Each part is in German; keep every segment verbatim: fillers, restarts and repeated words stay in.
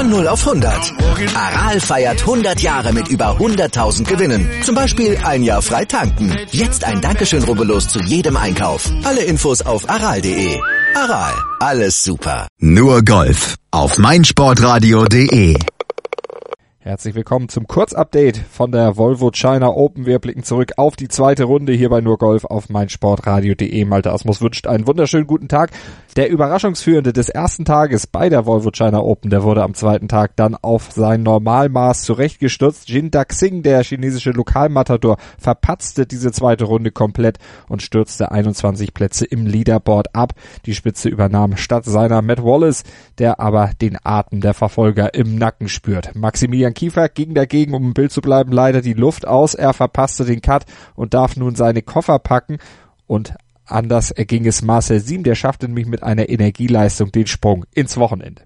Von null auf hundert. Aral feiert hundert Jahre mit über hunderttausend Gewinnen. Zum Beispiel ein Jahr frei tanken. Jetzt ein Dankeschön, rubbellos zu jedem Einkauf. Alle Infos auf aral punkt de. Aral, alles super. Nur Golf auf meinsportradio punkt de. Herzlich willkommen zum Kurzupdate von der Volvo China Open. Wir blicken zurück auf die zweite Runde hier bei Nur Golf auf meinsportradio punkt de. Malte Asmus wünscht einen wunderschönen guten Tag. Der Überraschungsführende des ersten Tages bei der Volvo China Open, der wurde am zweiten Tag dann auf sein Normalmaß zurechtgestürzt. Jin Daxing, der chinesische Lokalmatador, verpatzte diese zweite Runde komplett und stürzte einundzwanzig Plätze im Leaderboard ab. Die Spitze übernahm statt seiner Matt Wallace, der aber den Atem der Verfolger im Nacken spürt. Maximilian Kiefer ging dagegen, um im Bild zu bleiben, leider die Luft aus. Er verpasste den Cut und darf nun seine Koffer packen. Und anders erging es Marcel Siem, der schaffte nämlich mit einer Energieleistung den Sprung ins Wochenende.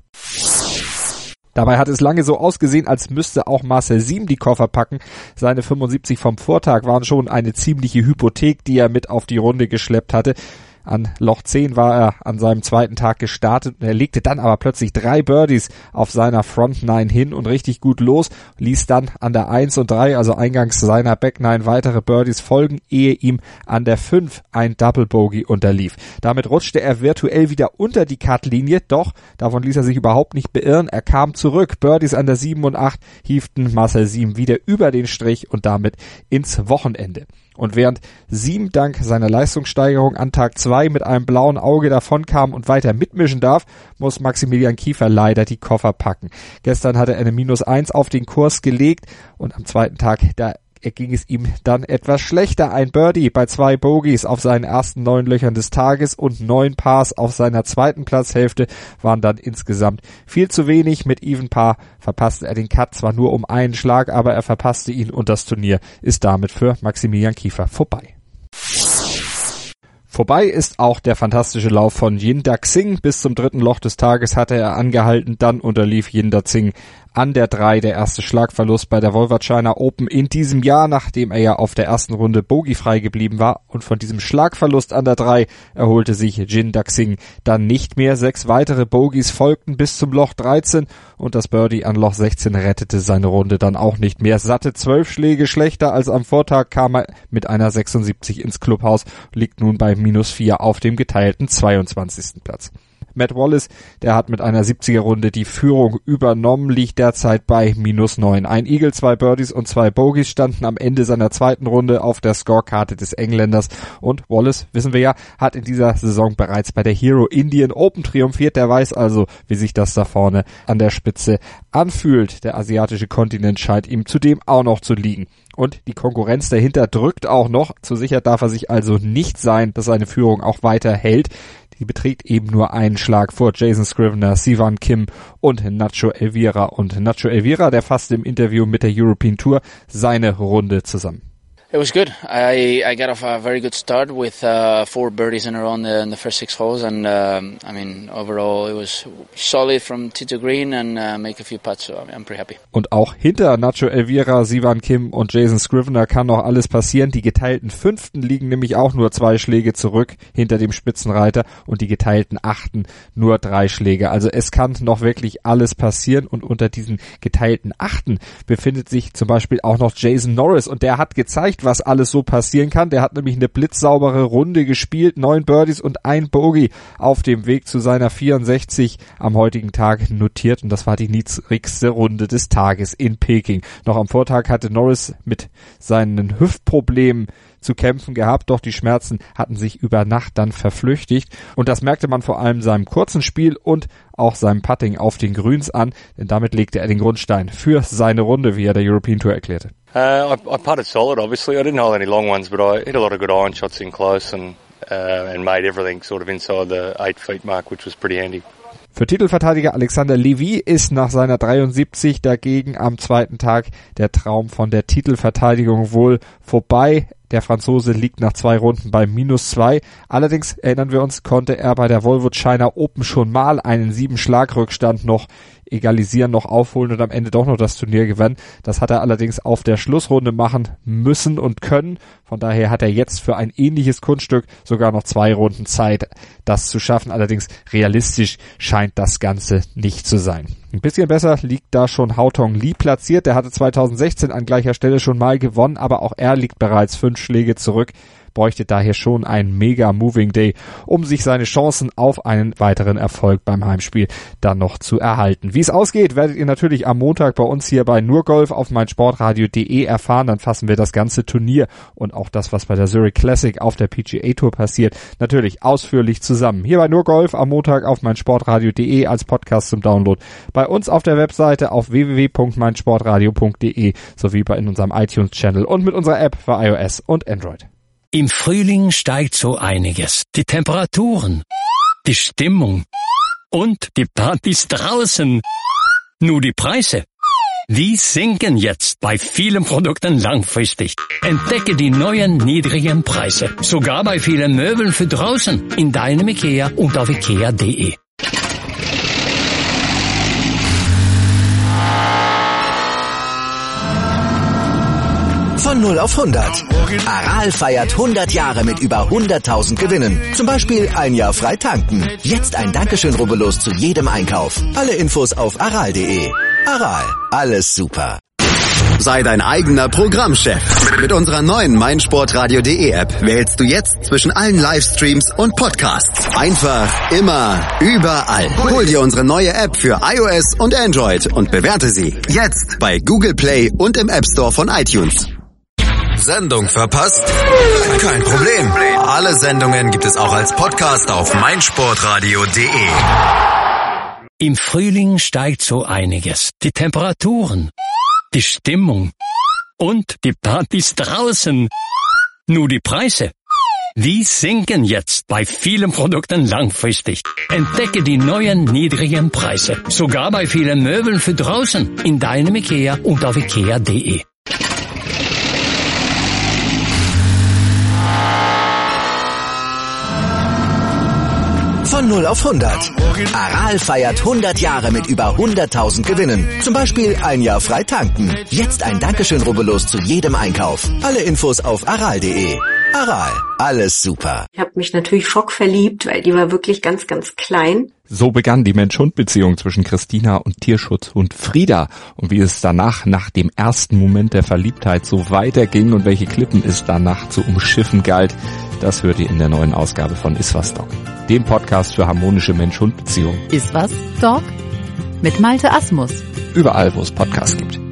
Dabei hat es lange so ausgesehen, als müsste auch Marcel Siem die Koffer packen. Seine fünfundsiebzig vom Vortag waren schon eine ziemliche Hypothek, die er mit auf die Runde geschleppt hatte. An Loch zehn war er an seinem zweiten Tag gestartet und er legte dann aber plötzlich drei Birdies auf seiner Front Nine hin und richtig gut los, ließ dann an der eins und drei, also eingangs seiner Back Nine, weitere Birdies folgen, ehe ihm an der fünf ein Double Bogey unterlief. Damit rutschte er virtuell wieder unter die Cut-Linie, doch davon ließ er sich überhaupt nicht beirren. Er kam zurück, Birdies an der sieben und acht hieften Marcel Siem wieder über den Strich und damit ins Wochenende. Und während Siem dank seiner Leistungssteigerung an Tag zwei mit einem blauen Auge davonkam und weiter mitmischen darf, muss Maximilian Kiefer leider die Koffer packen. Gestern hatte er eine Minus eins auf den Kurs gelegt und am zweiten Tag, da ging es ihm dann etwas schlechter. Ein Birdie bei zwei Bogies auf seinen ersten neun Löchern des Tages und neun Pars auf seiner zweiten Platzhälfte waren dann insgesamt viel zu wenig. Mit Even Par verpasste er den Cut zwar nur um einen Schlag, aber er verpasste ihn und das Turnier ist damit für Maximilian Kiefer vorbei. Vorbei ist auch der fantastische Lauf von Jin Daxing. Bis zum dritten Loch des Tages hatte er angehalten, dann unterlief Jin Daxing an der drei, der erste Schlagverlust bei der Volvo China Open in diesem Jahr, nachdem er ja auf der ersten Runde bogiefrei geblieben war. Und von diesem Schlagverlust an der drei erholte sich Jin Daxing dann nicht mehr. Sechs weitere Bogies folgten bis zum Loch dreizehn und das Birdie an Loch sechzehn rettete seine Runde dann auch nicht mehr. Satte zwölf Schläge schlechter als am Vortag kam er mit einer sechsundsiebzig ins Clubhaus, liegt nun bei minus vier auf dem geteilten zweiundzwanzigsten Platz. Matt Wallace, der hat mit einer siebziger Runde die Führung übernommen, liegt derzeit bei minus neun. Ein Eagle, zwei Birdies und zwei Bogies standen am Ende seiner zweiten Runde auf der Scorekarte des Engländers und Wallace, wissen wir ja, hat in dieser Saison bereits bei der Hero Indian Open triumphiert. Der weiß also, wie sich das da vorne an der Spitze anfühlt. Der asiatische Kontinent scheint ihm zudem auch noch zu liegen. Und die Konkurrenz dahinter drückt auch noch. Zu sicher darf er sich also nicht sein, dass seine Führung auch weiter hält. Die beträgt eben nur einen Schlag vor Jason Scrivener, Siwon Kim und Nacho Elvira. Und Nacho Elvira, der fasste im Interview mit der European Tour seine Runde zusammen. It was good. I I got off a very good start with uh, four birdies in a row in the, in the first six holes, and um, I mean overall it was solid from tee to green and uh, make a few putts, so I'm pretty happy. Und auch hinter Nacho Elvira, Siwon Kim und Jason Scrivener kann noch alles passieren. Die geteilten Fünften liegen nämlich auch nur zwei Schläge zurück hinter dem Spitzenreiter und die geteilten Achten nur drei Schläge. Also es kann noch wirklich alles passieren und unter diesen geteilten Achten befindet sich zum Beispiel auch noch Jason Norris und der hat gezeigt, was alles so passieren kann. Der hat nämlich eine blitzsaubere Runde gespielt, neun Birdies und ein Bogey auf dem Weg zu seiner vierundsechzig am heutigen Tag notiert und das war die niedrigste Runde des Tages in Peking. Noch am Vortag hatte Norris mit seinen Hüftproblemen zu kämpfen gehabt, doch die Schmerzen hatten sich über Nacht dann verflüchtigt und das merkte man vor allem seinem kurzen Spiel und auch seinem Putting auf den Grüns an, denn damit legte er den Grundstein für seine Runde, wie er der European Tour erklärte. Uh, I, I putted solid, obviously. I didn't hold any long ones, but I hit a lot of good iron shots in close and uh, and made everything sort of inside the eight feet mark, which was pretty handy. Für Titelverteidiger Alexander Levy ist nach seiner dreiundsiebzig dagegen am zweiten Tag der Traum von der Titelverteidigung wohl vorbei. Der Franzose liegt nach zwei Runden bei minus zwei. Allerdings, erinnern wir uns, konnte er bei der Volvo China Open schon mal einen sieben Schlag Rückstand noch egalisieren, noch aufholen und am Ende doch noch das Turnier gewinnen. Das hat er allerdings auf der Schlussrunde machen müssen und können. Von daher hat er jetzt für ein ähnliches Kunststück sogar noch zwei Runden Zeit, das zu schaffen. Allerdings realistisch scheint das Ganze nicht zu sein. Ein bisschen besser liegt da schon Haotong Li platziert. Der hatte zweitausendsechzehn an gleicher Stelle schon mal gewonnen, aber auch er liegt bereits fünf Schläge zurück. Bräuchte daher schon einen mega Moving Day, um sich seine Chancen auf einen weiteren Erfolg beim Heimspiel dann noch zu erhalten. Wie es ausgeht, werdet ihr natürlich am Montag bei uns hier bei Nur Golf auf meinsportradio punkt de erfahren. Dann fassen wir das ganze Turnier und auch das, was bei der Zurich Classic auf der P G A Tour passiert, natürlich ausführlich zusammen. Hier bei Nur Golf am Montag auf meinsportradio punkt de als Podcast zum Download. Bei uns auf der Webseite auf w w w punkt meinsportradio punkt de sowie bei in unserem iTunes-Channel und mit unserer App für iOS und Android. Im Frühling steigt so einiges. Die Temperaturen, die Stimmung und die Partys draußen. Nur die Preise, die sinken jetzt bei vielen Produkten langfristig. Entdecke die neuen niedrigen Preise, sogar bei vielen Möbeln für draußen, in deinem IKEA und auf ikea punkt de. Von null auf hundert. Aral feiert hundert Jahre mit über hunderttausend Gewinnen. Zum Beispiel ein Jahr frei tanken. Jetzt ein Dankeschön, rubbellos zu jedem Einkauf. Alle Infos auf aral punkt de. Aral, alles super. Sei dein eigener Programmchef. Mit unserer neuen meinsportradio punkt de App wählst du jetzt zwischen allen Livestreams und Podcasts. Einfach, immer, überall. Hol dir unsere neue App für iOS und Android und bewerte sie jetzt bei Google Play und im App Store von iTunes. Sendung verpasst? Kein Problem. Alle Sendungen gibt es auch als Podcast auf meinsportradio punkt de. Im Frühling steigt so einiges. Die Temperaturen, die Stimmung und die Partys draußen. Nur die Preise, die sinken jetzt bei vielen Produkten langfristig. Entdecke die neuen niedrigen Preise, sogar bei vielen Möbeln für draußen, in deinem IKEA und auf ikea punkt de. Von null auf hundert. Aral feiert hundert Jahre mit über hunderttausend Gewinnen. Zum Beispiel ein Jahr frei tanken. Jetzt ein Dankeschön, rubbellos zu jedem Einkauf. Alle Infos auf aral punkt de. Aral, alles super. Ich habe mich natürlich schockverliebt, weil die war wirklich ganz, ganz klein. So begann die Mensch-Hund-Beziehung zwischen Christina und Tierschutzhund Frieda. Und wie es danach, nach dem ersten Moment der Verliebtheit, so weiterging und welche Klippen es danach zu umschiffen galt, das hört ihr in der neuen Ausgabe von Iswas Dog, dem Podcast für harmonische Mensch-Hund-Beziehungen. Iswas Dog mit Malte Asmus. Überall, wo es Podcasts gibt.